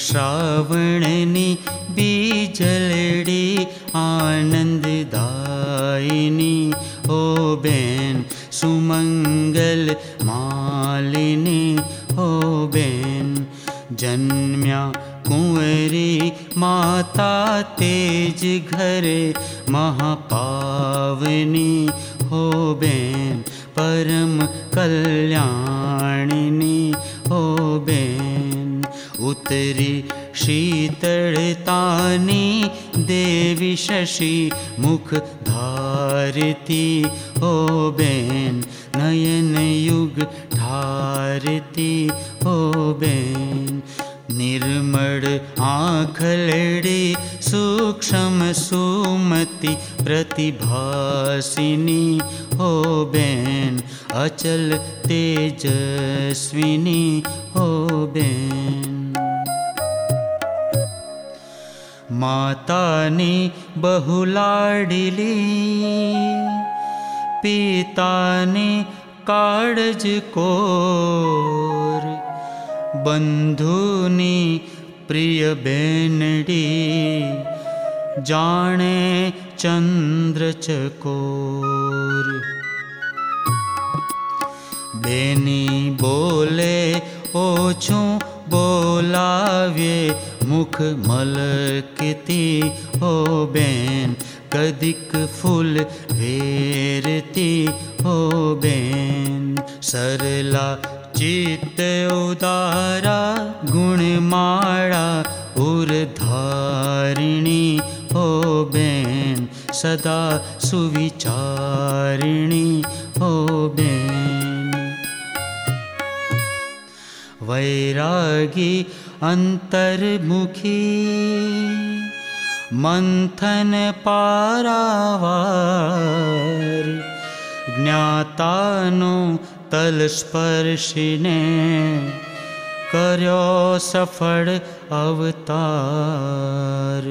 श्रावणनी बीजलड़ी आनंददायिनी हो बेन सुमंगल मालिनी हो बेन जन्म्या कुंवरी माता तेज घरे महापावनी हो बेन परम कल्याणिनी हो बेन उत्तरी शीतलतानी देवी शशि मुख धारती हो बेन नयन युग ठारती हो बेन निर्मल आँखलड़ी सूक्ष्म सुमति प्रतिभासिनी हो बेन अचल तेजस्विनी हो बेन मातानी बहुलाडिली पितानी काळज कोर बंधुनी प्रिय बेनडी जाने चंद्र चकोर बेनी बोले ओछू बोलावे मुख मलकती हो बेन कदिक फूल वेरती हो बेन सरला चित्त उदारा गुणमाला उर्धारिणी हो बेन सदा सुविचारिणी हो बेन वैरागी अंतर्मुखी मंथन पारावार ज्ञातानो तलस्पर्शिने कर्यो सफल अवतार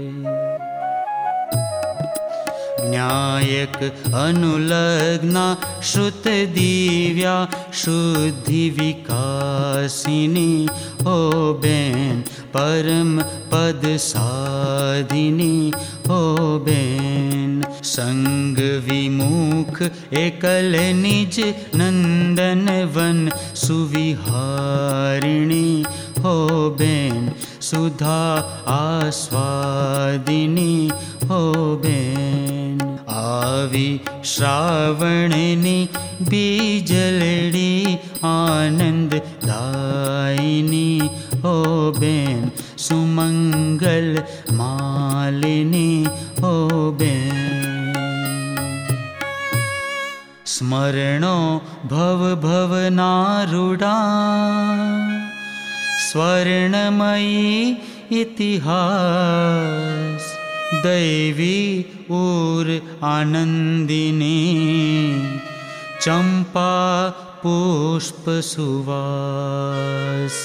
न्यायक अनुलग्ना श्रुत दिव्या शुद्धि विकासिनी हो बेन परम पद साधिनी हो बेन संग विमुख एकल निज नंदन वन सुविहारिणी हो बेन सुधा आस्वादिनी हो बेन आवी श्रावणनी बीजलड़ी आनंददायिनी हो बेन सुमंगल मालिनी हो बेन स्मरणो भव भवनारूढ़ा स्वर्णमयी इतिहास दैवी ऊर आनंदिनी चंपा पुष्प सुवास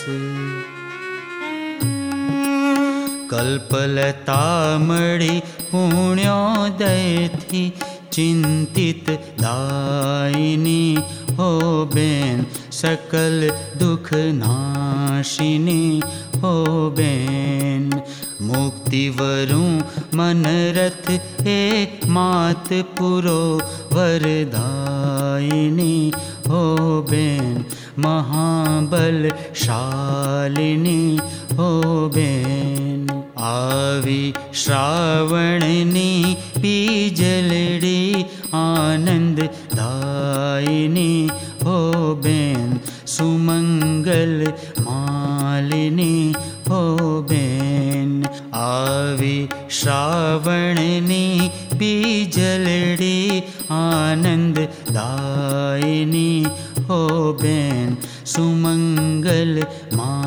कल्पलतामणि पुण्योदय थी चिंतित दायिनी हो बेन सकल दुख नाशिनी हो बेन मुक्ति वरु मनरथ हे मात पुरो वरदायिनी हो बेन महाबलशालिनी हो बेन आवी श्रावणनी बीजलड़ी आनंददायिनी हो बेन सुमंगल मालिनी हो बेन आवी श्रावणनी बीजलड़ी आनंददायिनी हो बेन सुमंगल